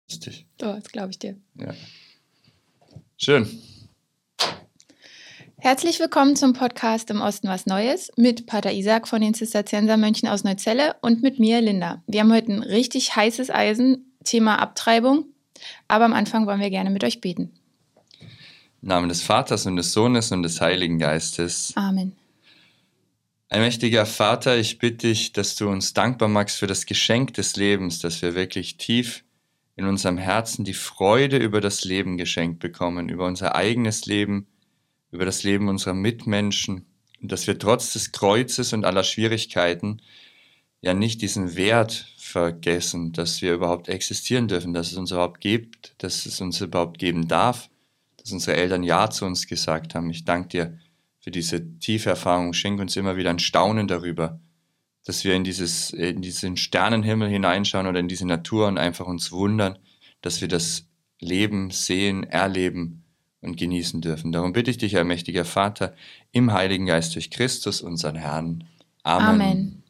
Lustig. Oh, das glaube ich dir. Ja. Schön. Herzlich willkommen zum Podcast Im Osten was Neues mit Pater Isaac von den Zisterziensermönchen aus Neuzelle und mit mir, Linda. Wir haben heute ein richtig heißes Eisen, Thema Abtreibung, aber am Anfang wollen wir gerne mit euch beten. Im Namen des Vaters und des Sohnes und des Heiligen Geistes. Amen. Allmächtiger Vater, ich bitte dich, dass du uns dankbar machst für das Geschenk des Lebens, dass wir wirklich tief in unserem Herzen die Freude über das Leben geschenkt bekommen, über unser eigenes Leben, über das Leben unserer Mitmenschen, und dass wir trotz des Kreuzes und aller Schwierigkeiten ja nicht diesen Wert vergessen, dass wir überhaupt existieren dürfen, dass es uns überhaupt gibt, dass es uns überhaupt geben darf, dass unsere Eltern Ja zu uns gesagt haben. Ich danke dir für diese tiefe Erfahrung. Schenk uns immer wieder ein Staunen darüber, dass wir in diesen Sternenhimmel hineinschauen oder in diese Natur und einfach uns wundern, dass wir das Leben sehen, erleben und genießen dürfen. Darum bitte ich dich, allmächtiger Vater, im Heiligen Geist durch Christus, unseren Herrn. Amen. Amen.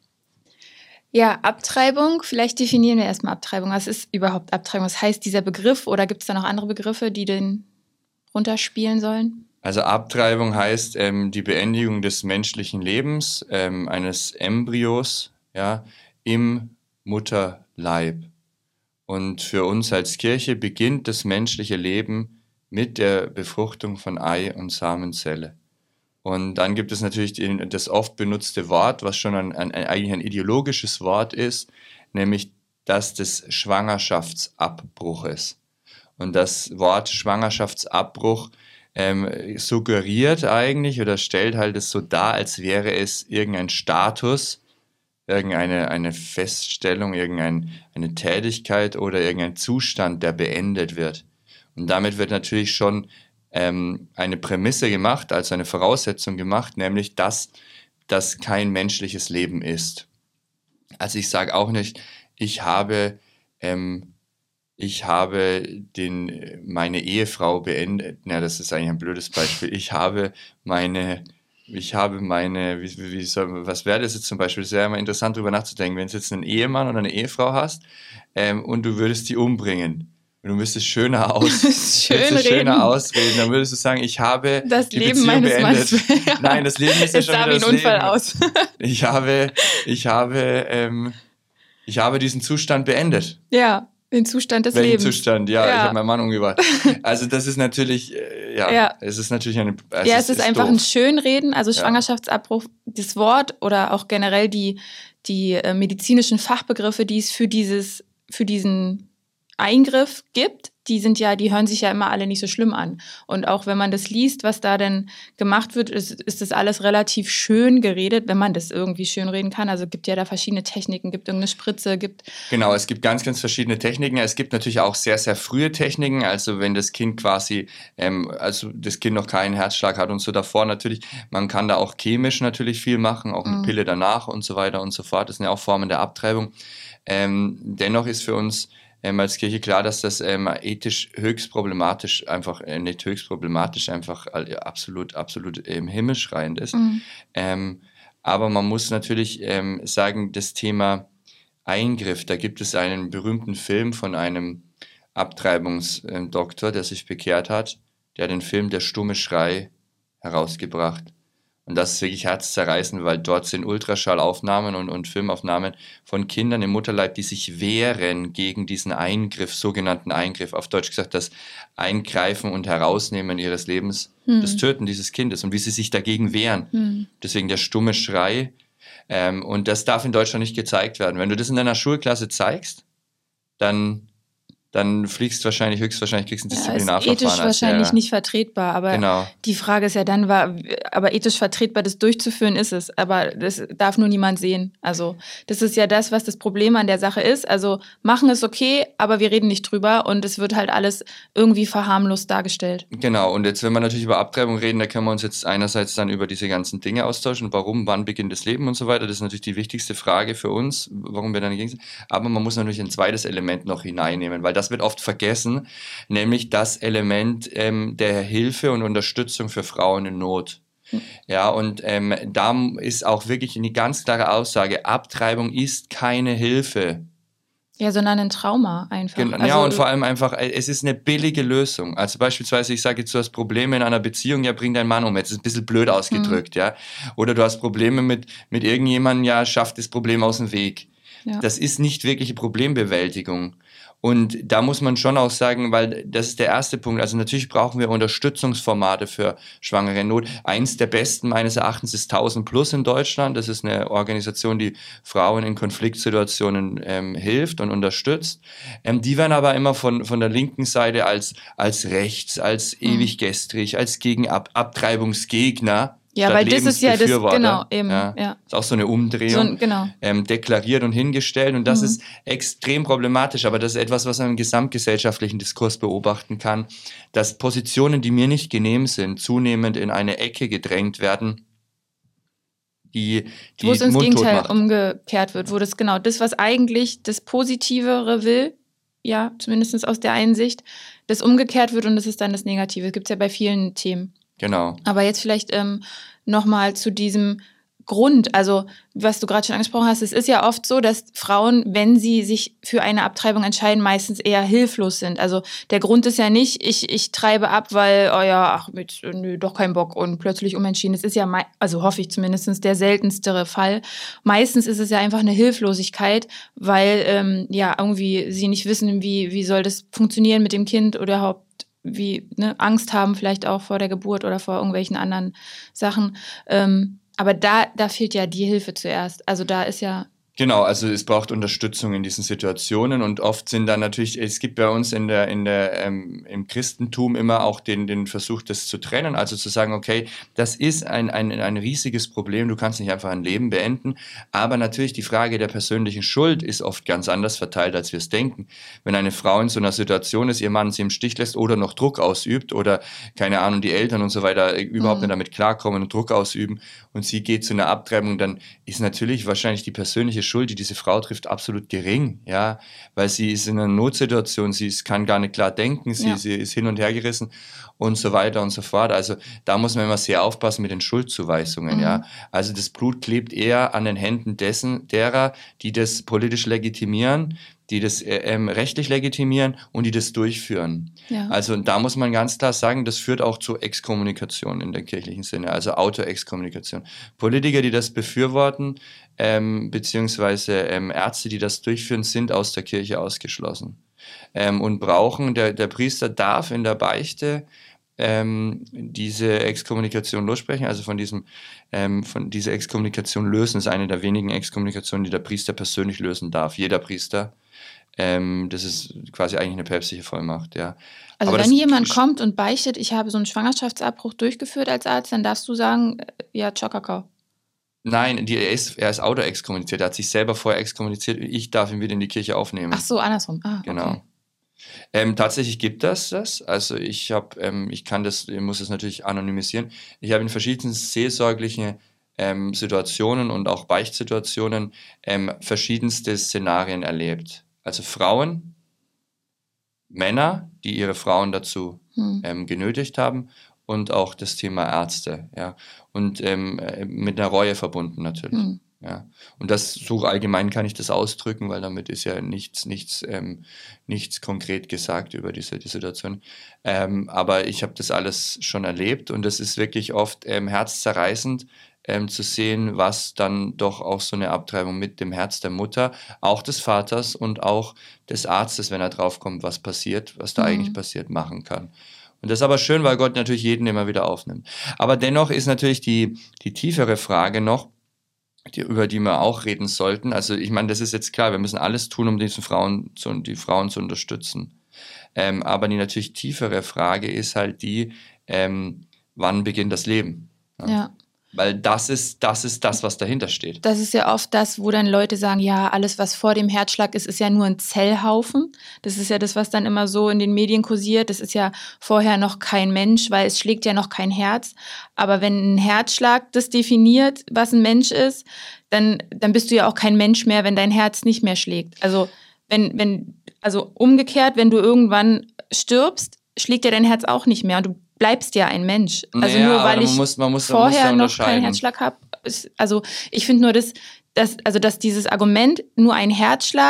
Ja, Abtreibung, vielleicht definieren wir erstmal Abtreibung. Was ist überhaupt Abtreibung? Was heißt dieser Begriff oder gibt es da noch andere Begriffe, die den runterspielen sollen? Also Abtreibung heißt die Beendigung des menschlichen Lebens, eines Embryos, ja, im Mutterleib. Und für uns als Kirche beginnt das menschliche Leben mit der Befruchtung von Ei und Samenzelle. Und dann gibt es natürlich das oft benutzte Wort, was schon eigentlich ein ideologisches Wort ist, nämlich das des Schwangerschaftsabbruches. Und das Wort Schwangerschaftsabbruch suggeriert eigentlich oder stellt halt es so dar, als wäre es irgendein Status, irgendeine Feststellung, irgendeine Tätigkeit oder irgendein Zustand, der beendet wird. Und damit wird natürlich schon eine Prämisse gemacht, also eine Voraussetzung gemacht, nämlich, dass das kein menschliches Leben ist. Also ich sage auch nicht, ich habe meine Ehefrau beendet. Na, das ist eigentlich ein blödes Beispiel. Was wäre das jetzt zum Beispiel? Es wäre immer interessant, darüber nachzudenken, wenn du jetzt einen Ehemann oder eine Ehefrau hast und du würdest die umbringen. Und du müsstest schöner ausreden, dann würdest du sagen, ich habe das die Leben Beziehung meines beendet. Mannes. Nein, das Leben ist ja schon wieder das Leben. Unfall aus. Ich habe diesen Zustand beendet. Ja, den Zustand des Welchen Lebens. Zustand? Ja, ich habe meinen Mann umgebracht. Also das ist natürlich, es ist natürlich es ist einfach doof. ein Schönreden, also Schwangerschaftsabbruch, das Wort oder auch generell die medizinischen Fachbegriffe, die es für diesen Eingriff gibt, die hören sich ja immer alle nicht so schlimm an. Und auch wenn man das liest, was da denn gemacht wird, ist das alles relativ schön geredet, wenn man das irgendwie schön reden kann. Also gibt ja da verschiedene Techniken, gibt irgendeine Spritze, Genau, es gibt ganz, ganz verschiedene Techniken. Es gibt natürlich auch sehr, sehr frühe Techniken. Also wenn das Kind quasi, das Kind noch keinen Herzschlag hat und so davor natürlich, man kann da auch chemisch natürlich viel machen, auch eine Pille danach und so weiter und so fort. Das sind ja auch Formen der Abtreibung. Dennoch ist für uns als Kirche klar, dass das ethisch höchst problematisch, einfach absolut himmelschreiend ist. Aber man muss natürlich sagen, das Thema Eingriff, da gibt es einen berühmten Film von einem Abtreibungsdoktor, der sich bekehrt hat, der hat den Film Der stumme Schrei herausgebracht. Und das ist wirklich herzzerreißend, weil dort sind Ultraschallaufnahmen und Filmaufnahmen von Kindern im Mutterleib, die sich wehren gegen diesen Eingriff, sogenannten Eingriff, auf Deutsch gesagt, das Eingreifen und Herausnehmen ihres Lebens, das Töten dieses Kindes und wie sie sich dagegen wehren. Deswegen der stumme Schrei. Und das darf in Deutschland nicht gezeigt werden. Wenn du das in deiner Schulklasse zeigst, dann höchstwahrscheinlich kriegst du ein Disziplinarverfahren. Ist ethisch wahrscheinlich nicht vertretbar, aber Die Frage ist ja dann, aber ethisch vertretbar, das durchzuführen ist es, aber das darf nur niemand sehen. Also das ist ja das, was das Problem an der Sache ist. Also machen ist okay, aber wir reden nicht drüber und es wird halt alles irgendwie verharmlost dargestellt. Genau, und jetzt, wenn wir natürlich über Abtreibung reden, da können wir uns jetzt einerseits dann über diese ganzen Dinge austauschen, warum, wann beginnt das Leben und so weiter. Das ist natürlich die wichtigste Frage für uns, warum wir dann dagegen sind. Aber man muss natürlich ein zweites Element noch hineinnehmen, weil das wird oft vergessen, nämlich das Element der Hilfe und Unterstützung für Frauen in Not. Ja, und da ist auch wirklich eine ganz klare Aussage, Abtreibung ist keine Hilfe. Ja, sondern ein Trauma einfach. Ja, und vor allem einfach, es ist eine billige Lösung. Also beispielsweise, ich sage jetzt, du hast Probleme in einer Beziehung, ja, bring deinen Mann um. Jetzt ist ein bisschen blöd ausgedrückt, ja. Oder du hast Probleme mit irgendjemandem, ja, schaff das Problem aus dem Weg. Ja. Das ist nicht wirkliche Problembewältigung. Und da muss man schon auch sagen, weil das ist der erste Punkt, also natürlich brauchen wir Unterstützungsformate für Schwangere in Not. Eins der besten meines Erachtens ist 1000 Plus in Deutschland. Das ist eine Organisation, die Frauen in Konfliktsituationen hilft und unterstützt. Die werden aber immer von der linken Seite als rechts, als ewig gestrig, als gegen Abtreibungsgegner. Ja, weil das ist ja das, genau, eben. Ja. Ist auch so eine Umdrehung, deklariert und hingestellt und das ist extrem problematisch, aber das ist etwas, was man im gesamtgesellschaftlichen Diskurs beobachten kann, dass Positionen, die mir nicht genehm sind, zunehmend in eine Ecke gedrängt werden, die wo es ins Gegenteil umgekehrt wird, wo das genau das, was eigentlich das Positivere will, ja, zumindest aus der Einsicht, das umgekehrt wird und das ist dann das Negative. Das gibt es ja bei vielen Themen. Genau. Aber jetzt vielleicht nochmal zu diesem Grund, also was du gerade schon angesprochen hast, es ist ja oft so, dass Frauen, wenn sie sich für eine Abtreibung entscheiden, meistens eher hilflos sind. Also der Grund ist ja nicht, ich treibe ab, weil, doch kein Bock und plötzlich umentschieden. Das ist ja, also hoffe ich zumindest, der seltenstere Fall. Meistens ist es ja einfach eine Hilflosigkeit, weil irgendwie sie nicht wissen, wie soll das funktionieren mit dem Kind oder überhaupt Angst haben vielleicht auch vor der Geburt oder vor irgendwelchen anderen Sachen. Aber da fehlt ja die Hilfe zuerst. Also da ist ja... Genau, also es braucht Unterstützung in diesen Situationen und oft sind dann natürlich, es gibt bei uns im Christentum immer auch den Versuch, das zu trennen, also zu sagen, okay, das ist ein riesiges Problem, du kannst nicht einfach ein Leben beenden, aber natürlich die Frage der persönlichen Schuld ist oft ganz anders verteilt, als wir es denken. Wenn eine Frau in so einer Situation ist, ihr Mann sie im Stich lässt oder noch Druck ausübt oder, keine Ahnung, die Eltern und so weiter überhaupt nicht damit klarkommen und Druck ausüben und sie geht zu einer Abtreibung, dann ist natürlich wahrscheinlich die persönliche Schuld, die diese Frau trifft, absolut gering, ja, weil sie ist in einer Notsituation, kann gar nicht klar denken, sie ist hin und her gerissen und so weiter und so fort. Also da muss man immer sehr aufpassen mit den Schuldzuweisungen, ja. Also das Blut klebt eher an den Händen derer, die das politisch legitimieren, die das rechtlich legitimieren und die das durchführen. Ja. Also da muss man ganz klar sagen, das führt auch zu Exkommunikation in der kirchlichen Sinne, also Autoexkommunikation. Politiker, die das befürworten, beziehungsweise Ärzte, die das durchführen, sind aus der Kirche ausgeschlossen und brauchen, der Priester darf in der Beichte diese Exkommunikation lossprechen, also von dieser Exkommunikation lösen. Das ist eine der wenigen Exkommunikationen, die der Priester persönlich lösen darf. Jeder Priester. Das ist quasi eigentlich eine päpstliche Vollmacht, ja. Also wenn jemand kommt und beichtet, ich habe so einen Schwangerschaftsabbruch durchgeführt als Arzt, dann darfst du sagen, ja, ciao, Kakao. Nein, er ist autoexkommuniziert. Er hat sich selber vorher exkommuniziert. Ich darf ihn wieder in die Kirche aufnehmen. Ach so, andersrum. Ah, genau. Okay. Tatsächlich gibt das. Also ich muss es natürlich anonymisieren. Ich habe in verschiedenen seelsorglichen Situationen und auch Beichtsituationen verschiedenste Szenarien erlebt. Also Frauen, Männer, die ihre Frauen dazu genötigt haben und auch das Thema Ärzte, ja. Und mit einer Reue verbunden natürlich. Ja. Und so allgemein kann ich das ausdrücken, weil damit ist ja nichts konkret gesagt über die Situation. Aber ich habe das alles schon erlebt und es ist wirklich oft herzzerreißend, zu sehen, was dann doch auch so eine Abtreibung mit dem Herz der Mutter, auch des Vaters und auch des Arztes, wenn er draufkommt, was passiert, was da eigentlich passiert, machen kann. Und das ist aber schön, weil Gott natürlich jeden immer wieder aufnimmt. Aber dennoch ist natürlich die tiefere Frage noch, über die wir auch reden sollten. Also ich meine, das ist jetzt klar, wir müssen alles tun, um die Frauen zu unterstützen. Aber die natürlich tiefere Frage ist halt die, wann beginnt das Leben? Ja. Weil das ist das, was dahinter steht. Das ist ja oft das, wo dann Leute sagen, ja, alles, was vor dem Herzschlag ist ja nur ein Zellhaufen. Das ist ja das, was dann immer so in den Medien kursiert. Das ist ja vorher noch kein Mensch, weil es schlägt ja noch kein Herz. Aber wenn ein Herzschlag das definiert, was ein Mensch ist, dann bist du ja auch kein Mensch mehr, wenn dein Herz nicht mehr schlägt. Also also umgekehrt, wenn du irgendwann stirbst, schlägt ja dein Herz auch nicht mehr und du bleibst ja ein Mensch. Also naja, nur weil ich vorher noch keinen Herzschlag habe. Also ich finde nur, dass dieses Argument, nur ein Herzschlag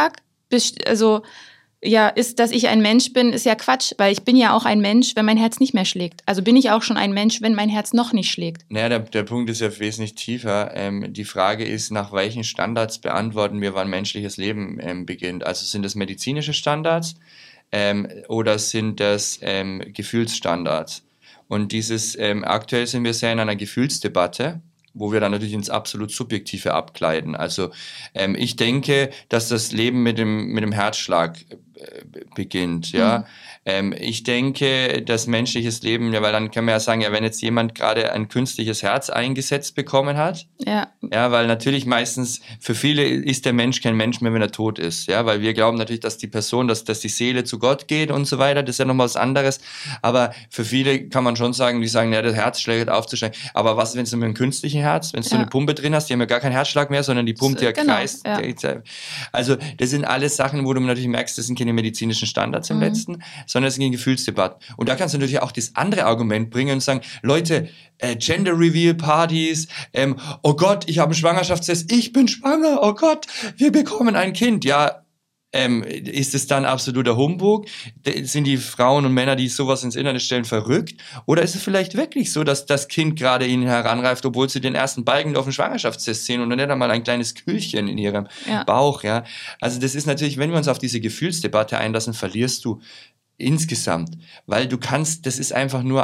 ist, dass ich ein Mensch bin, ist ja Quatsch, weil ich bin ja auch ein Mensch, wenn mein Herz nicht mehr schlägt. Also bin ich auch schon ein Mensch, wenn mein Herz noch nicht schlägt. Naja, der Punkt ist ja wesentlich tiefer. Die Frage ist, nach welchen Standards beantworten wir, wann menschliches Leben beginnt? Also sind das medizinische Standards oder sind das Gefühlsstandards? Und aktuell sind wir sehr in einer Gefühlsdebatte, wo wir dann natürlich ins absolut Subjektive abgleiten. Also ich denke, dass das Leben mit dem Herzschlag beginnt, ja. Ich denke, dass menschliches Leben, ja, weil dann kann man ja sagen, ja, wenn jetzt jemand gerade ein künstliches Herz eingesetzt bekommen hat, ja, weil natürlich meistens für viele ist der Mensch kein Mensch mehr, wenn er tot ist, ja, weil wir glauben natürlich, dass die Person, dass die Seele zu Gott geht und so weiter, das ist ja nochmal was anderes, aber für viele kann man schon sagen, die sagen, ja, das Herz schlägt aufzusteigen, aber was, wenn du mit einem künstlichen Herz, wenn du eine Pumpe drin hast, die haben ja gar keinen Herzschlag mehr, sondern die pumpt ja kreist. Ja. Also das sind alles Sachen, wo du natürlich merkst, das sind keine medizinischen Standards im Letzten, sondern es sind Gefühlsdebatten. Und da kannst du natürlich auch das andere Argument bringen und sagen, Leute, Gender Reveal Partys, oh Gott, ich habe einen Schwangerschaftstest, ich bin schwanger, oh Gott, wir bekommen ein Kind. Ja, ist es dann absoluter Humbug? Sind die Frauen und Männer, die sowas ins Internet stellen, verrückt? Oder ist es vielleicht wirklich so, dass das Kind gerade ihnen heranreift, obwohl sie den ersten Balken auf dem Schwangerschaftstest sehen und dann nicht einmal ein kleines Kühlchen in ihrem Bauch, ja? Also das ist natürlich, wenn wir uns auf diese Gefühlsdebatte einlassen, verlierst du insgesamt, weil das ist einfach nur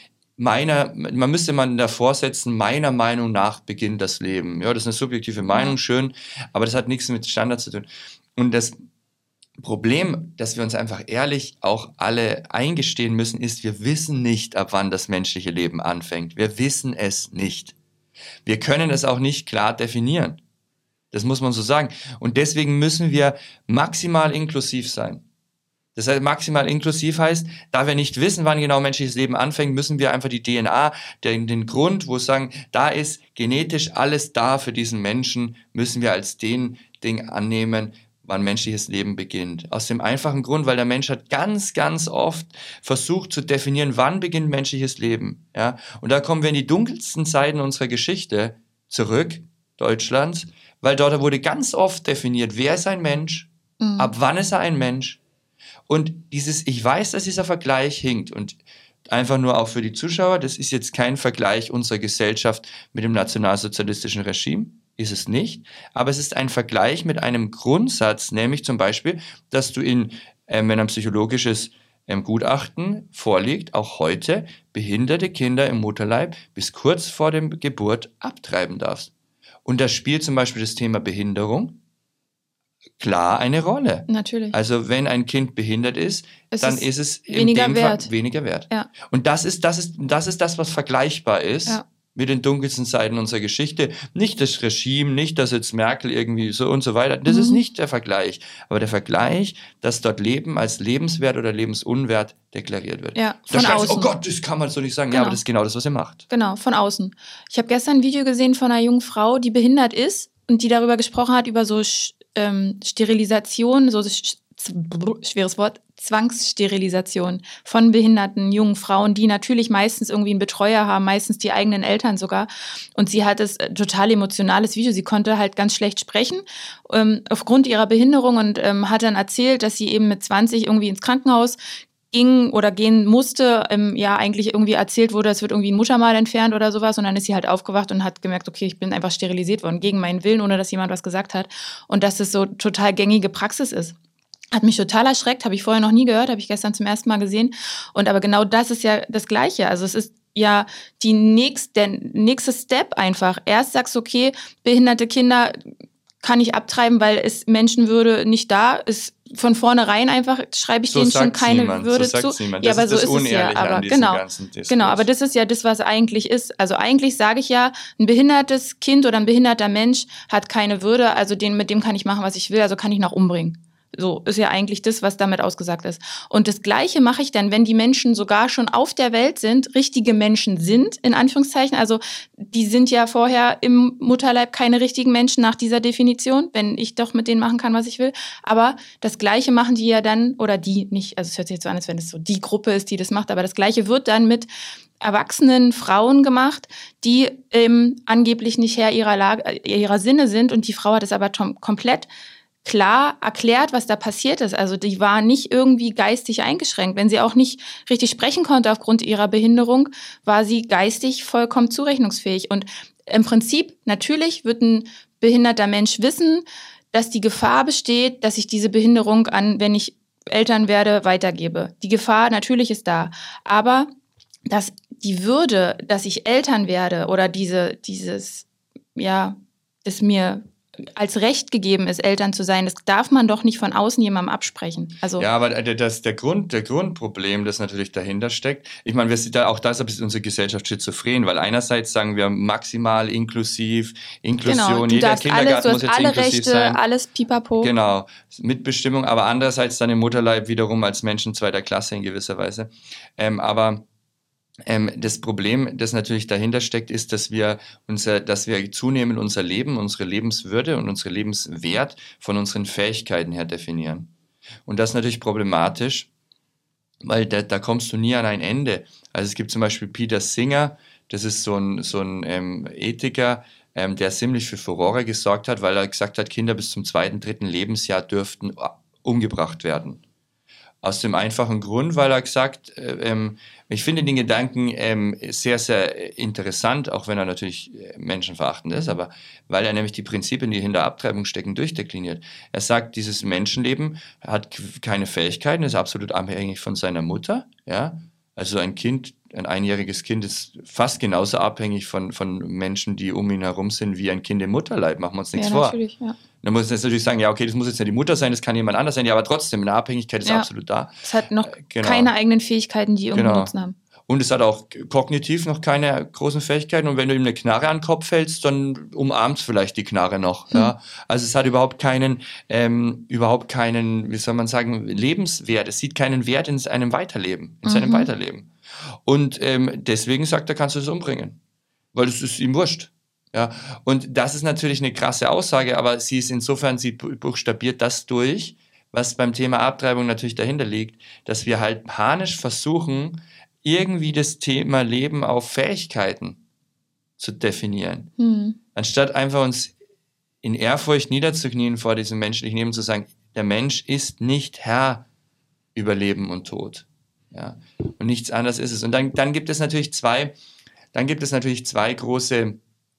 man müsste davor setzen, meiner Meinung nach beginnt das Leben. Ja, das ist eine subjektive Meinung, schön, aber das hat nichts mit Standard zu tun. Und das Problem, dass wir uns einfach ehrlich auch alle eingestehen müssen, ist, wir wissen nicht, ab wann das menschliche Leben anfängt. Wir wissen es nicht. Wir können es auch nicht klar definieren. Das muss man so sagen. Und deswegen müssen wir maximal inklusiv sein. Das heißt, maximal inklusiv heißt, da wir nicht wissen, wann genau menschliches Leben anfängt, müssen wir einfach die DNA, den Grund, wo wir sagen, da ist genetisch alles da für diesen Menschen, müssen wir als den Ding annehmen, wann menschliches Leben beginnt. Aus dem einfachen Grund, weil der Mensch hat ganz, ganz oft versucht zu definieren, wann beginnt menschliches Leben. Ja? Und da kommen wir in die dunkelsten Zeiten unserer Geschichte zurück, Deutschlands, weil dort wurde ganz oft definiert, wer ist ein Mensch, ab wann ist er ein Mensch. Und ich weiß, dass dieser Vergleich hinkt und einfach nur auch für die Zuschauer, das ist jetzt kein Vergleich unserer Gesellschaft mit dem nationalsozialistischen Regime, ist es nicht, aber es ist ein Vergleich mit einem Grundsatz, nämlich zum Beispiel, dass du wenn ein psychologisches Gutachten vorliegt, auch heute behinderte Kinder im Mutterleib bis kurz vor der Geburt abtreiben darfst. Und da spielt zum Beispiel das Thema Behinderung klar eine Rolle. Natürlich. Also wenn ein Kind behindert ist, dann ist es in weniger dem wert. Fall weniger wert. Ja. Und das ist das, was vergleichbar ist mit den dunkelsten Seiten unserer Geschichte. Nicht das Regime, nicht, dass jetzt Merkel irgendwie so und so weiter. Das ist nicht der Vergleich. Aber der Vergleich, dass dort Leben als lebenswert oder lebensunwert deklariert wird. Ja, von außen. Oh Gott, das kann man so nicht sagen. Genau. Ja, aber das ist genau das, was ihr macht. Genau, von außen. Ich habe gestern ein Video gesehen von einer jungen Frau, die behindert ist und die darüber gesprochen hat, über so Sterilisation, so schweres Wort, Zwangssterilisation von behinderten jungen Frauen, die natürlich meistens irgendwie einen Betreuer haben, meistens die eigenen Eltern sogar. Und sie hat es total emotionales Video. Sie konnte halt ganz schlecht sprechen aufgrund ihrer Behinderung und hat dann erzählt, dass sie eben mit 20 irgendwie ins Krankenhaus ging oder gehen musste, eigentlich irgendwie erzählt wurde, es wird irgendwie ein Muttermal entfernt oder sowas und dann ist sie halt aufgewacht und hat gemerkt, okay, ich bin einfach sterilisiert worden, gegen meinen Willen, ohne dass jemand was gesagt hat und dass es so total gängige Praxis ist. Hat mich total erschreckt, habe ich vorher noch nie gehört, habe ich gestern zum ersten Mal gesehen und aber genau das ist ja das Gleiche, also es ist ja der nächste Step einfach. Erst sagst du, okay, behinderte Kinder kann ich abtreiben, weil es Menschenwürde nicht da ist. Von vornherein einfach schreibe ich denen schon keine Würde zu. Ja, aber so ist es ja. Aber genau, aber das ist ja das, was eigentlich ist. Also eigentlich sage ich ja, ein behindertes Kind oder ein behinderter Mensch hat keine Würde, also mit dem kann ich machen, was ich will, also kann ich ihn auch umbringen. So ist ja eigentlich das, was damit ausgesagt ist. Und das Gleiche mache ich dann, wenn die Menschen sogar schon auf der Welt sind, richtige Menschen sind, in Anführungszeichen. Also die sind ja vorher im Mutterleib keine richtigen Menschen nach dieser Definition, wenn ich doch mit denen machen kann, was ich will. Aber das Gleiche machen die ja dann, oder die nicht, also es hört sich jetzt so an, als wenn es so die Gruppe ist, die das macht, aber das Gleiche wird dann mit erwachsenen Frauen gemacht, die angeblich nicht Herr ihrer Sinne sind und die Frau hat es aber komplett klar erklärt, was da passiert ist. Also die war nicht irgendwie geistig eingeschränkt. Wenn sie auch nicht richtig sprechen konnte aufgrund ihrer Behinderung, war sie geistig vollkommen zurechnungsfähig. Und im Prinzip, natürlich wird ein behinderter Mensch wissen, dass die Gefahr besteht, dass ich diese Behinderung wenn ich Eltern werde, weitergebe. Die Gefahr natürlich ist da. Aber dass die Würde, dass ich Eltern werde oder dieses, das mir als Recht gegeben ist, Eltern zu sein, das darf man doch nicht von außen jemandem absprechen. Also ja, aber der Grundproblem, das natürlich dahinter steckt, ich meine, auch deshalb ist unsere Gesellschaft schizophren, weil einerseits sagen wir maximal Inklusion, genau, jeder Kindergarten muss jetzt alle inklusiv Rechte, sein. alles pipapo. Genau, Mitbestimmung, aber andererseits dann im Mutterleib wiederum als Menschen zweiter Klasse in gewisser Weise. Das Problem, das natürlich dahinter steckt, ist, dass wir zunehmend unser Leben, unsere Lebenswürde und unsere Lebenswert von unseren Fähigkeiten her definieren. Und das ist natürlich problematisch, weil da kommst du nie an ein Ende. Also es gibt zum Beispiel Peter Singer, das ist so ein Ethiker, der ziemlich für Furore gesorgt hat, weil er gesagt hat, Kinder bis zum 2., 3. Lebensjahr dürften umgebracht werden. Aus dem einfachen Grund, weil er gesagt, ich finde den Gedanken sehr, sehr interessant, auch wenn er natürlich menschenverachtend ist, aber weil er nämlich die Prinzipien, die hinter Abtreibung stecken, durchdekliniert. Er sagt, dieses Menschenleben hat keine Fähigkeiten, ist absolut abhängig von seiner Mutter. Ja? Also ein einjähriges Kind ist fast genauso abhängig von Menschen, die um ihn herum sind, wie ein Kind im Mutterleib. Machen wir uns nichts vor. Natürlich, ja. Dann muss jetzt natürlich sagen, ja, okay, das muss jetzt nicht die Mutter sein, das kann jemand anders sein, ja, aber trotzdem, eine Abhängigkeit ist absolut da. Es hat noch keine eigenen Fähigkeiten, die irgendeinen Nutzen haben. Und es hat auch kognitiv noch keine großen Fähigkeiten. Und wenn du ihm eine Knarre an den Kopf hältst, dann umarmt vielleicht die Knarre noch. Ja? Also es hat überhaupt keinen, wie soll man sagen, Lebenswert. Es sieht keinen Wert in seinem Weiterleben, Und deswegen sagt er, kannst du das umbringen. Weil es ist ihm wurscht. Ja, und das ist natürlich eine krasse Aussage, aber sie buchstabiert das durch, was beim Thema Abtreibung natürlich dahinter liegt, dass wir halt panisch versuchen, irgendwie das Thema Leben auf Fähigkeiten zu definieren. Anstatt einfach uns in Ehrfurcht niederzuknien vor diesem menschlichen Leben, zu sagen, der Mensch ist nicht Herr über Leben und Tod. Ja, und nichts anderes ist es. Und dann gibt es natürlich zwei große,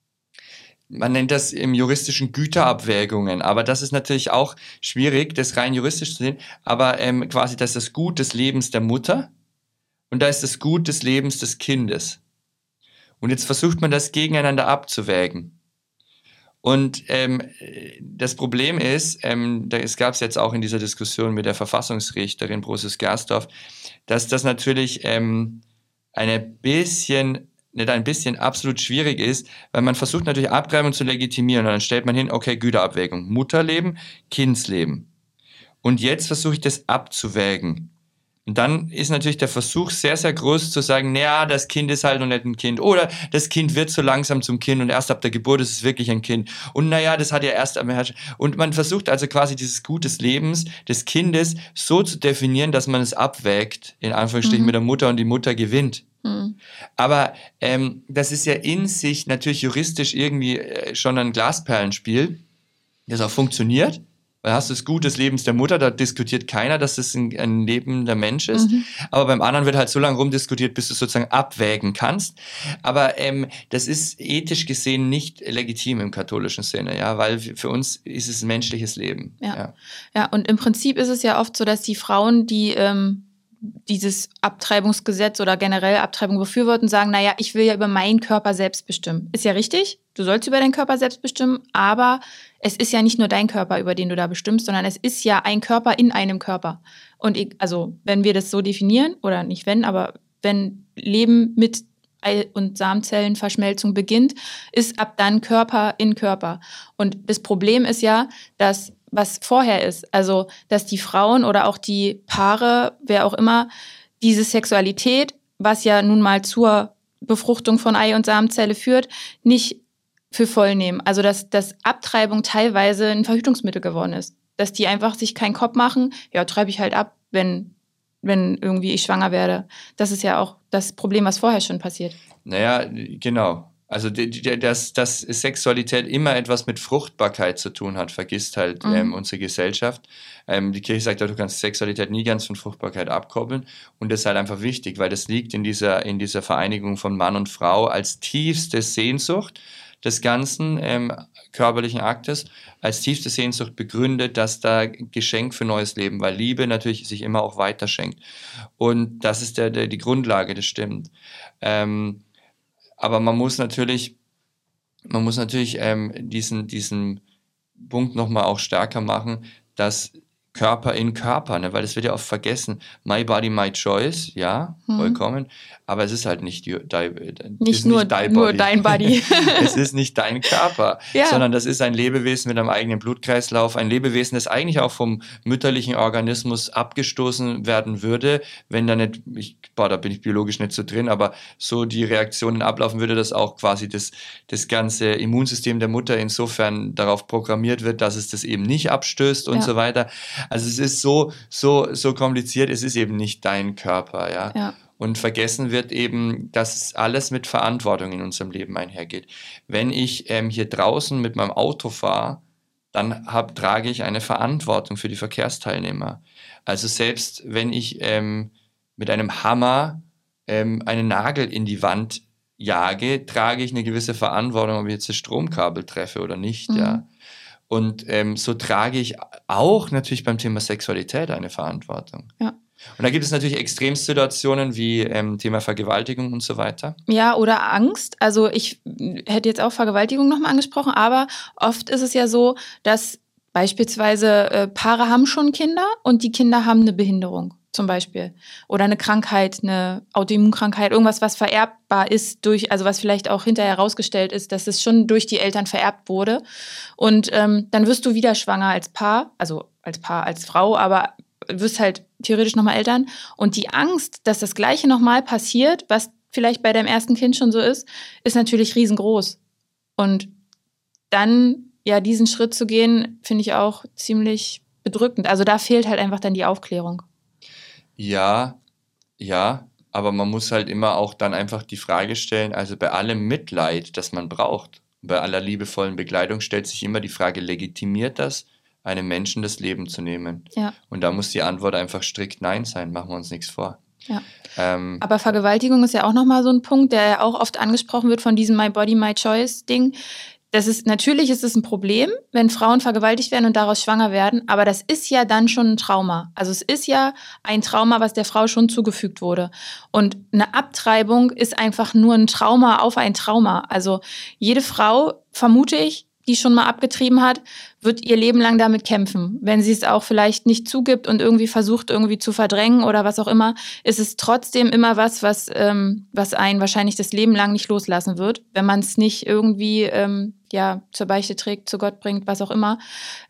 man nennt das im juristischen Güterabwägungen, aber das ist natürlich auch schwierig, das rein juristisch zu sehen, aber quasi das ist das Gut des Lebens der Mutter und da ist das Gut des Lebens des Kindes. Und jetzt versucht man das gegeneinander abzuwägen. Und das Problem ist, es gab es jetzt auch in dieser Diskussion mit der Verfassungsrichterin Brosius-Gersdorf, dass das natürlich nicht ein bisschen absolut schwierig ist, weil man versucht natürlich Abtreibung zu legitimieren und dann stellt man hin, okay, Güterabwägung, Mutterleben, Kindsleben. Und jetzt versuche ich das abzuwägen. Und dann ist natürlich der Versuch sehr, sehr groß zu sagen, naja, das Kind ist halt noch nicht ein Kind oder das Kind wird so langsam zum Kind und erst ab der Geburt ist es wirklich ein Kind. Und naja, das hat ja erst am Herrschen. Und man versucht also quasi dieses Gut des Lebens des Kindes so zu definieren, dass man es abwägt, in Anführungsstrichen mit der Mutter und die Mutter gewinnt. Aber das ist ja in sich natürlich juristisch irgendwie schon ein Glasperlenspiel, das auch funktioniert. Weil hast du das Gut des Lebens der Mutter, da diskutiert keiner, dass es ein lebender Mensch ist. Aber beim anderen wird halt so lange rumdiskutiert, bis du es sozusagen abwägen kannst. Aber das ist ethisch gesehen nicht legitim im katholischen Sinne, ja, weil für uns ist es ein menschliches Leben. Ja, und im Prinzip ist es ja oft so, dass die Frauen, die dieses Abtreibungsgesetz oder generell Abtreibung befürworten, sagen, naja, ich will ja über meinen Körper selbst bestimmen. Ist ja richtig, du sollst über deinen Körper selbst bestimmen, aber es ist ja nicht nur dein Körper, über den du da bestimmst, sondern es ist ja ein Körper in einem Körper. Und wenn wir das so definieren, oder nicht aber wenn Leben mit Ei- und Samenzellenverschmelzung beginnt, ist ab dann Körper in Körper. Und das Problem ist ja, dass was vorher ist, also dass die Frauen oder auch die Paare, wer auch immer, diese Sexualität, was ja nun mal zur Befruchtung von Ei- und Samenzelle führt, nicht für voll nehmen. Also dass Abtreibung teilweise ein Verhütungsmittel geworden ist. Dass die einfach sich keinen Kopf machen, ja, treibe ich halt ab, wenn irgendwie ich schwanger werde. Das ist ja auch das Problem, was vorher schon passiert. Naja, genau. Also dass Sexualität immer etwas mit Fruchtbarkeit zu tun hat, vergisst halt unsere Gesellschaft. Die Kirche sagt, du kannst Sexualität nie ganz von Fruchtbarkeit abkoppeln, und das ist halt einfach wichtig, weil das liegt in dieser Vereinigung von Mann und Frau als tiefste Sehnsucht des ganzen körperlichen Aktes, als tiefste Sehnsucht begründet, dass da Geschenk für neues Leben, weil Liebe natürlich sich immer auch weiterschenkt. Und das ist die Grundlage, das stimmt. Aber man muss natürlich diesen Punkt nochmal auch stärker machen, dass Körper in Körper, ne? Weil das wird ja oft vergessen. My body, my choice, ja, vollkommen. Aber es ist halt nicht nur dein Body. Es ist nicht dein Körper, sondern das ist ein Lebewesen mit einem eigenen Blutkreislauf, ein Lebewesen, das eigentlich auch vom mütterlichen Organismus abgestoßen werden würde, wenn da nicht, da bin ich biologisch nicht so drin, aber so die Reaktionen ablaufen würde, dass auch quasi das ganze Immunsystem der Mutter insofern darauf programmiert wird, dass es das eben nicht abstößt und so weiter. Also es ist so kompliziert, es ist eben nicht dein Körper, ja. Und vergessen wird eben, dass alles mit Verantwortung in unserem Leben einhergeht. Wenn ich hier draußen mit meinem Auto fahre, dann trage ich eine Verantwortung für die Verkehrsteilnehmer. Also selbst wenn ich mit einem Hammer einen Nagel in die Wand jage, trage ich eine gewisse Verantwortung, ob ich jetzt das Stromkabel treffe oder nicht, ja. Und so trage ich auch natürlich beim Thema Sexualität eine Verantwortung. Ja. Und da gibt es natürlich Extremsituationen wie Thema Vergewaltigung und so weiter. Ja, oder Angst. Also ich hätte jetzt auch Vergewaltigung nochmal angesprochen, aber oft ist es ja so, dass beispielsweise Paare haben schon Kinder und die Kinder haben eine Behinderung zum Beispiel. Oder eine Krankheit, eine Autoimmunkrankheit, irgendwas, was vererbbar ist also was vielleicht auch hinterher herausgestellt ist, dass es schon durch die Eltern vererbt wurde. Und dann wirst du wieder schwanger als Paar, also als Frau, aber wirst halt theoretisch nochmal Eltern. Und die Angst, dass das Gleiche nochmal passiert, was vielleicht bei deinem ersten Kind schon so ist natürlich riesengroß. Und dann, diesen Schritt zu gehen, finde ich auch ziemlich bedrückend. Also da fehlt halt einfach dann die Aufklärung. Ja, aber man muss halt immer auch dann einfach die Frage stellen, also bei allem Mitleid, das man braucht, bei aller liebevollen Begleitung stellt sich immer die Frage, legitimiert das, einem Menschen das Leben zu nehmen? Ja. Und da muss die Antwort einfach strikt Nein sein, machen wir uns nichts vor. Ja. Aber Vergewaltigung ist ja auch nochmal so ein Punkt, der ja auch oft angesprochen wird von diesem My Body, My Choice Ding. Natürlich ist es ein Problem, wenn Frauen vergewaltigt werden und daraus schwanger werden, aber das ist ja dann schon ein Trauma. Also es ist ja ein Trauma, was der Frau schon zugefügt wurde. Und eine Abtreibung ist einfach nur ein Trauma auf ein Trauma. Also jede Frau, vermute ich, die schon mal abgetrieben hat, wird ihr Leben lang damit kämpfen. Wenn sie es auch vielleicht nicht zugibt und irgendwie versucht, irgendwie zu verdrängen oder was auch immer, ist es trotzdem immer was einen wahrscheinlich das Leben lang nicht loslassen wird, wenn man es nicht irgendwie zur Beichte trägt, zu Gott bringt, was auch immer.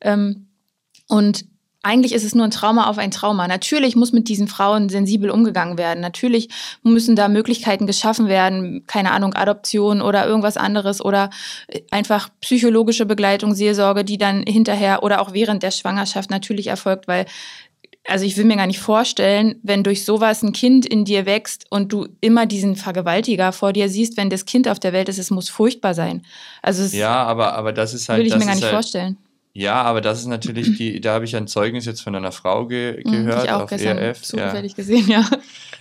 Und eigentlich ist es nur ein Trauma auf ein Trauma. Natürlich muss mit diesen Frauen sensibel umgegangen werden. Natürlich müssen da Möglichkeiten geschaffen werden, keine Ahnung, Adoption oder irgendwas anderes oder einfach psychologische Begleitung, Seelsorge, die dann hinterher oder auch während der Schwangerschaft natürlich erfolgt, weil ich will mir gar nicht vorstellen, wenn durch sowas ein Kind in dir wächst und du immer diesen Vergewaltiger vor dir siehst, wenn das Kind auf der Welt ist, es muss furchtbar sein. Aber das ist halt... Will ich mir gar nicht vorstellen. Ja, aber das ist natürlich da habe ich ein Zeugnis jetzt von einer Frau gehört, ich auch auf gestern ERF. Zufällig gesehen, ja.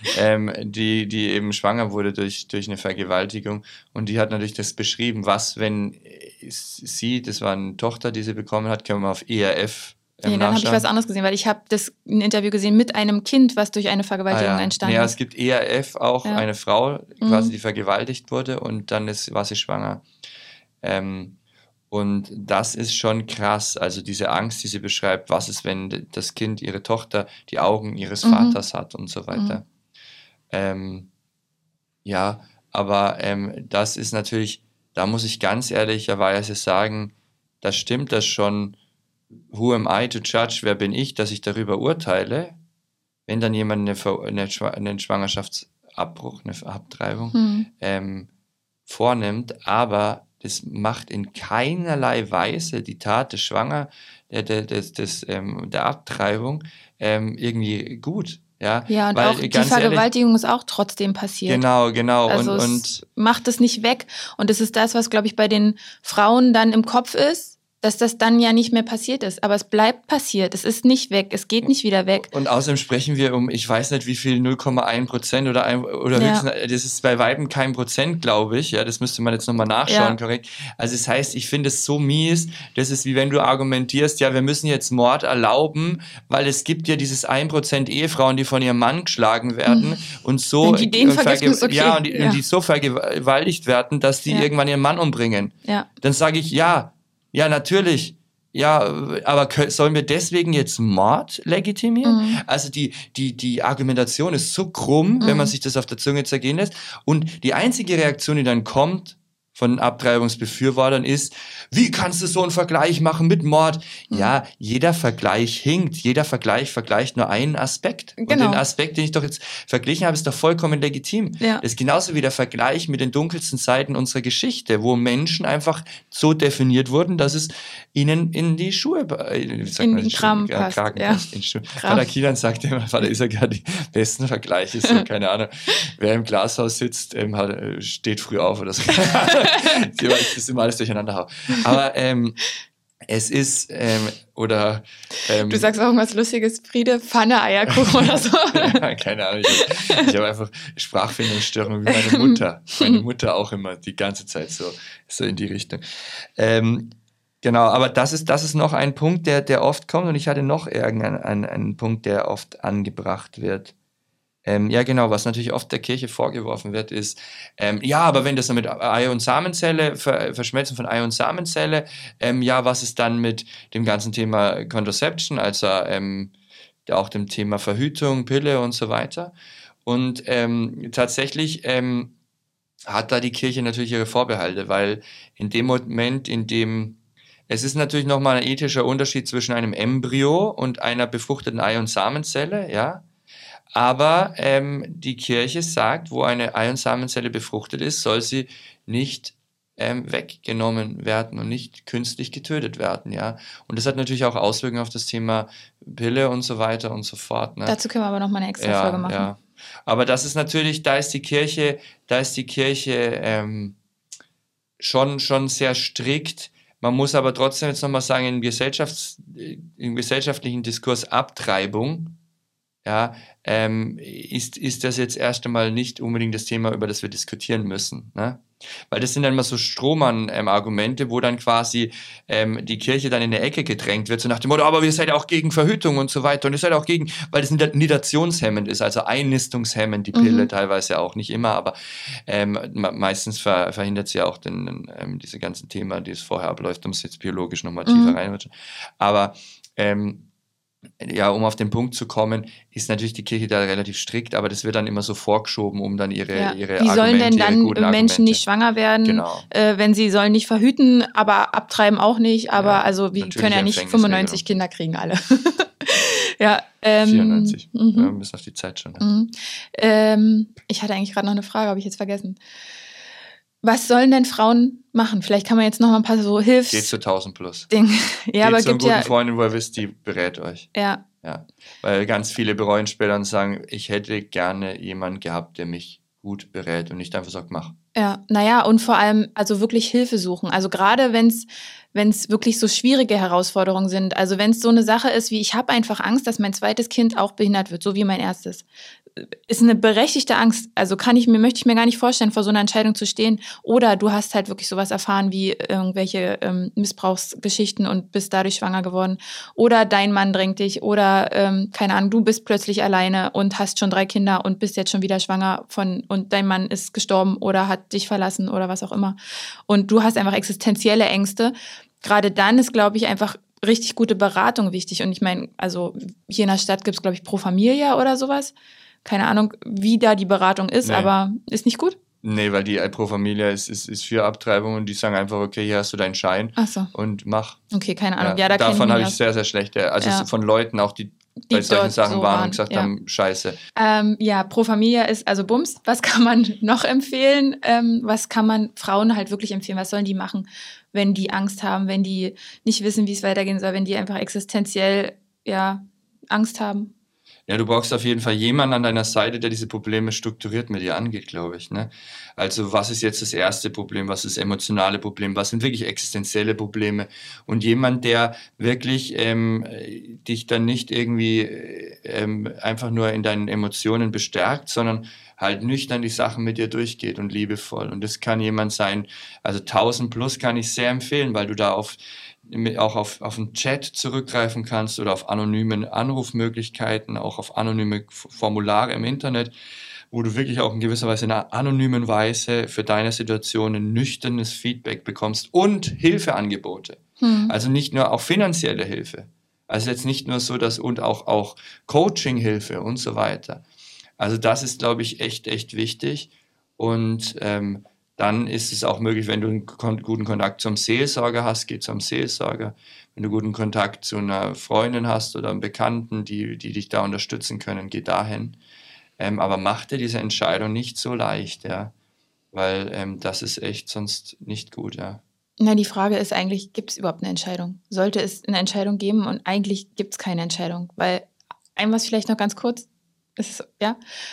Die eben schwanger wurde durch eine Vergewaltigung, und die hat natürlich das beschrieben, was, wenn sie, das war eine Tochter, die sie bekommen hat, können wir mal auf ERF dann habe ich was anderes gesehen, weil ich habe ein Interview gesehen mit einem Kind, was durch eine Vergewaltigung entstanden ist. Ja, es gibt ERF auch eine Frau, quasi die vergewaltigt wurde und dann war sie schwanger. Und das ist schon krass, also diese Angst, die sie beschreibt, was ist, wenn das Kind, ihre Tochter, die Augen ihres Vaters hat und so weiter. Aber das ist natürlich, da muss ich ganz ehrlicherweise sagen, da stimmt das schon. Who am I to judge? Wer bin ich, dass ich darüber urteile, wenn dann jemand einen Schwangerschaftsabbruch, eine Abtreibung vornimmt, aber das macht in keinerlei Weise die Tat des der Abtreibung irgendwie gut. Ja, ja, und weil, auch die ganz Vergewaltigung ehrlich, ist auch trotzdem passiert. genau. Also es macht es nicht weg. Und es ist das, was, glaube ich, bei den Frauen dann im Kopf ist, dass das dann ja nicht mehr passiert ist. Aber es bleibt passiert. Es ist nicht weg. Es geht nicht wieder weg. Und außerdem sprechen wir um, ich weiß nicht wie viel, 0,1% oder höchstens, das ist bei Weitem kein Prozent, glaube ich. Ja, das müsste man jetzt nochmal nachschauen, korrekt. Also das heißt, ich finde es so mies, das ist wie wenn du argumentierst, ja, wir müssen jetzt Mord erlauben, weil es gibt ja dieses 1% Ehefrauen, die von ihrem Mann geschlagen werden und so Wenn die den vergessen, ist okay. und die so vergewaltigt werden, dass die irgendwann ihren Mann umbringen. Ja. Dann sage ich, ja, natürlich. Ja, aber sollen wir deswegen jetzt Mord legitimieren? Also die Argumentation ist so krumm, wenn man sich das auf der Zunge zergehen lässt. Und die einzige Reaktion, die dann kommt von Abtreibungsbefürwortern ist, wie kannst du so einen Vergleich machen mit Mord? Ja, jeder Vergleich hinkt. Jeder Vergleich vergleicht nur einen Aspekt. Genau. Und den Aspekt, den ich doch jetzt verglichen habe, ist doch vollkommen legitim. Ja. Das ist genauso wie der Vergleich mit den dunkelsten Seiten unserer Geschichte, wo Menschen einfach so definiert wurden, dass es ihnen in die Schuhe, in den Kragen passt. Vater Kielan sagt immer, Vater ist ja gerade die besten Vergleiche, so, keine Ahnung, wer im Glashaus sitzt, steht früh auf oder so. Das ist immer alles durcheinander hauen. Aber es ist, du sagst auch irgendwas Lustiges, Friede, Pfanne, Eierkuchen oder so. Ja, keine Ahnung, ich hab einfach Sprachfindungsstörungen wie meine Mutter. Meine Mutter auch immer die ganze Zeit so in die Richtung. Genau, aber das ist noch ein Punkt, der oft kommt und ich hatte noch irgendeinen Punkt, der oft angebracht wird. Ja, genau, was natürlich oft der Kirche vorgeworfen wird, ist, ja, aber wenn das dann mit Ei- und Samenzelle, Verschmelzen von Ei- und Samenzelle, ja, was ist dann mit dem ganzen Thema Contraception, also auch dem Thema Verhütung, Pille und so weiter. Und tatsächlich hat da die Kirche natürlich ihre Vorbehalte, weil in dem Moment, in dem es ist natürlich nochmal ein ethischer Unterschied zwischen einem Embryo und einer befruchteten Ei- und Samenzelle, ja. Aber die Kirche sagt, wo eine Ei- und Samenzelle befruchtet ist, soll sie nicht weggenommen werden und nicht künstlich getötet werden, ja. Und das hat natürlich auch Auswirkungen auf das Thema Pille und so weiter und so fort. Ne? Dazu können wir aber nochmal eine extra Folge machen. Ja. Aber das ist natürlich, da ist die Kirche schon sehr strikt. Man muss aber trotzdem jetzt nochmal sagen, im gesellschaftlichen Diskurs Abtreibung, ja, ist das jetzt erst einmal nicht unbedingt das Thema, über das wir diskutieren müssen. Ne? Weil das sind dann immer so Strohmann-Argumente, wo dann quasi die Kirche dann in eine Ecke gedrängt wird, so nach dem Motto, aber ihr seid auch gegen Verhütung und so weiter und ihr seid auch gegen, weil das nidationshemmend ist, also einnistungshemmend, die Pille teilweise auch, nicht immer, aber meistens verhindert sie auch diese ganzen Themen, die es vorher abläuft, um es jetzt biologisch nochmal tiefer rein. Aber ja, um auf den Punkt zu kommen, ist natürlich die Kirche da relativ strikt, aber das wird dann immer so vorgeschoben, um dann ihre Argumente, wie sollen denn dann Menschen Argumente nicht schwanger werden, genau. Wenn sie sollen nicht verhüten, aber abtreiben auch nicht, aber also wir können ja nicht 95 Kinder kriegen alle. Ja, 94. Wir müssen auf die Zeit schon. Ja. Ich hatte eigentlich gerade noch eine Frage, habe ich jetzt vergessen. Was sollen denn Frauen machen? Vielleicht kann man jetzt noch mal ein paar so Hilfs... Geht zu 1000 plus. Ding. Ja, geht aber zu einer gibt guten Freundin, wo ihr wisst, die berät euch. Ja. Weil ganz viele bereuen später und sagen, ich hätte gerne jemanden gehabt, der mich gut berät und nicht einfach sagt, mach. Ja, naja, und vor allem also wirklich Hilfe suchen. Also gerade wenn es wirklich so schwierige Herausforderungen sind. Also wenn es so eine Sache ist wie, ich habe einfach Angst, dass mein zweites Kind auch behindert wird, so wie mein erstes. Ist eine berechtigte Angst. Also möchte ich mir gar nicht vorstellen, vor so einer Entscheidung zu stehen. Oder du hast halt wirklich sowas erfahren wie irgendwelche Missbrauchsgeschichten und bist dadurch schwanger geworden. Oder dein Mann drängt dich. Oder, keine Ahnung, du bist plötzlich alleine und hast schon 3 Kinder und bist jetzt schon wieder schwanger und dein Mann ist gestorben oder hat dich verlassen oder was auch immer. Und du hast einfach existenzielle Ängste. Gerade dann ist, glaube ich, einfach richtig gute Beratung wichtig. Und ich meine, also hier in der Stadt gibt es, glaube ich, Pro Familia oder sowas. Keine Ahnung, wie da die Beratung ist, aber ist nicht gut? Nee, weil die Pro Familia ist für Abtreibung und die sagen einfach, okay, hier hast du deinen Schein und mach. Okay, keine Ahnung. Ja, davon habe ich sehr, sehr schlechte, also von Leuten auch, die bei solchen Sachen so waren und gesagt haben, scheiße. Ja, Pro Familia ist also Bums. Was kann man noch empfehlen? Was kann man Frauen halt wirklich empfehlen? Was sollen die machen, wenn die Angst haben, wenn die nicht wissen, wie es weitergehen soll, wenn die einfach existenziell Angst haben? Ja, du brauchst auf jeden Fall jemanden an deiner Seite, der diese Probleme strukturiert mit dir angeht, glaube ich. Ne? Also was ist jetzt das erste Problem, was ist das emotionale Problem, was sind wirklich existenzielle Probleme und jemand, der wirklich dich dann nicht irgendwie einfach nur in deinen Emotionen bestärkt, sondern halt nüchtern die Sachen mit dir durchgeht und liebevoll. Und das kann jemand sein, also 1000 plus kann ich sehr empfehlen, weil du da auch auf einen Chat zurückgreifen kannst oder auf anonyme Anrufmöglichkeiten, auch auf anonyme Formulare im Internet, wo du wirklich auch in gewisser Weise in einer anonymen Weise für deine Situation ein nüchternes Feedback bekommst und Hilfeangebote. Also nicht nur auch finanzielle Hilfe. Also jetzt nicht nur so, dass und auch Coaching-Hilfe und so weiter. Also das ist, glaube ich, echt wichtig. Und dann ist es auch möglich, wenn du einen guten Kontakt zum Seelsorger hast, geh zum Seelsorger. Wenn du guten Kontakt zu einer Freundin hast oder einem Bekannten, die dich da unterstützen können, geh dahin. Aber mach dir diese Entscheidung nicht so leicht, ja, weil das ist echt sonst nicht gut, ja. Na, die Frage ist eigentlich, gibt es überhaupt eine Entscheidung? Sollte es eine Entscheidung geben? Und eigentlich gibt es keine Entscheidung, weil was vielleicht noch ganz kurz ist, ja,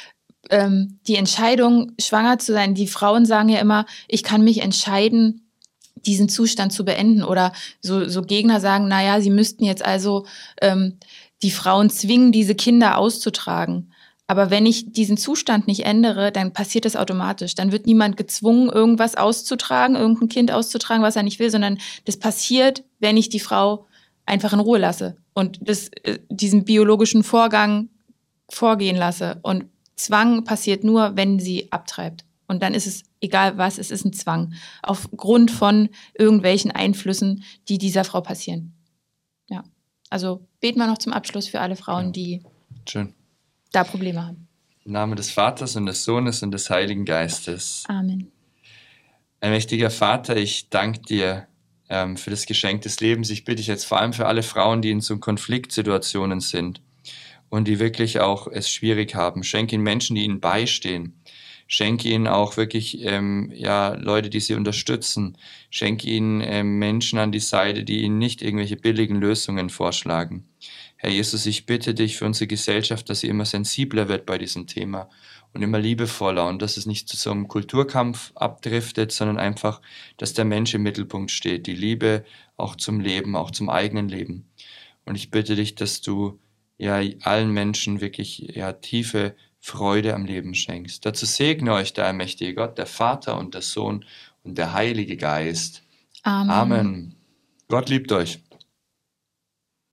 die Entscheidung, schwanger zu sein, die Frauen sagen ja immer, ich kann mich entscheiden, diesen Zustand zu beenden. Oder so Gegner sagen, naja, sie müssten jetzt also die Frauen zwingen, diese Kinder auszutragen. Aber wenn ich diesen Zustand nicht ändere, dann passiert das automatisch. Dann wird niemand gezwungen, irgendwas auszutragen, irgendein Kind auszutragen, was er nicht will, sondern das passiert, wenn ich die Frau einfach in Ruhe lasse und diesen biologischen Vorgang vorgehen lasse. Und Zwang passiert nur, wenn sie abtreibt. Und dann ist es egal was, es ist ein Zwang. Aufgrund von irgendwelchen Einflüssen, die dieser Frau passieren. Ja. Also beten wir noch zum Abschluss für alle Frauen, die Schön. da Probleme haben. Im Namen des Vaters und des Sohnes und des Heiligen Geistes. Amen. Allmächtiger Vater, ich danke dir für das Geschenk des Lebens. Ich bitte dich jetzt vor allem für alle Frauen, die in so Konfliktsituationen sind und die wirklich auch es schwierig haben. Schenke ihnen Menschen, die ihnen beistehen. Schenke ihnen auch wirklich Leute, die sie unterstützen. Schenke ihnen Menschen an die Seite, die ihnen nicht irgendwelche billigen Lösungen vorschlagen. Herr Jesus, ich bitte dich für unsere Gesellschaft, dass sie immer sensibler wird bei diesem Thema und immer liebevoller und dass es nicht zu so einem Kulturkampf abdriftet, sondern einfach, dass der Mensch im Mittelpunkt steht, die Liebe auch zum Leben, auch zum eigenen Leben. Und ich bitte dich, dass du allen Menschen wirklich tiefe Freude am Leben schenkst. Dazu segne euch der allmächtige Gott, der Vater und der Sohn und der Heilige Geist. Amen. Amen. Gott liebt euch.